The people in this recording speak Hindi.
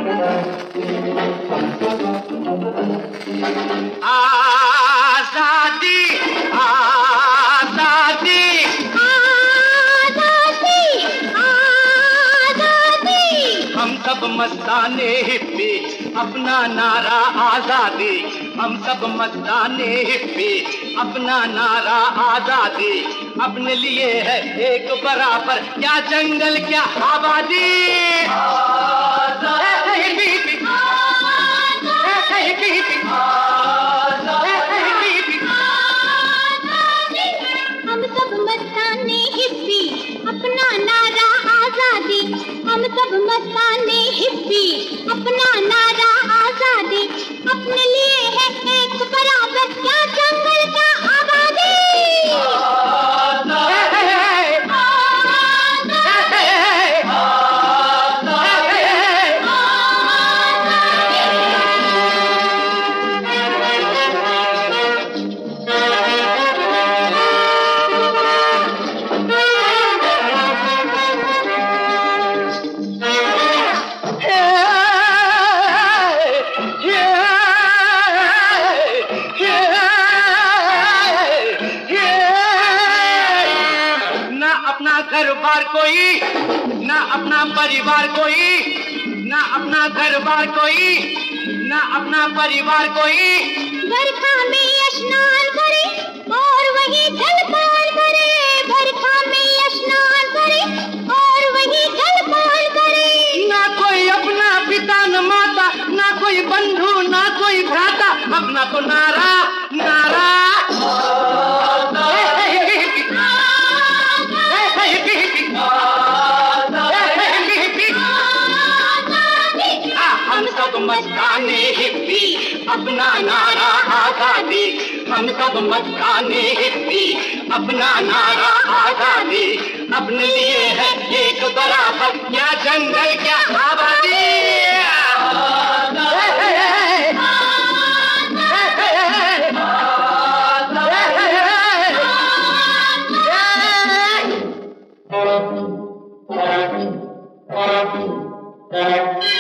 आजादी आजादी आजादी आजादी, हम सब मस्ताने हिप्पी अपना नारा आजादी, हम सब मस्ताने हिप्पी अपना नारा आजादी, अपने लिए है एक बराबर, क्या जंगल क्या आबादी। हम सब मस्ताने हिप्पी अपना नारा आजादी, हम सब मस्ताने हिप्पी अपना नारा आजादी, अपने लिए है एक बराबर, क्या जंगल क्या आबादी। अपना घर बार कोई, ना अपना परिवार कोई, ना अपना घर बार कोई, ना अपना परिवार कोई। बरखा में स्नान करे और वही जलपान करे, बरखा में स्नान करे और वही जलपान करे। ना कोई अपना पिता न माता, ना कोई बंधु ना कोई भ्राता, अपना तो नारा नारा। हम सब मस्ताने हिप्पी अपना नारा आजादी, हम सब मस्ताने हिप्पी अपना नारा आजादी, अपने लिए है एक बराबर, क्या जंगल क्या आबादी। Thank you.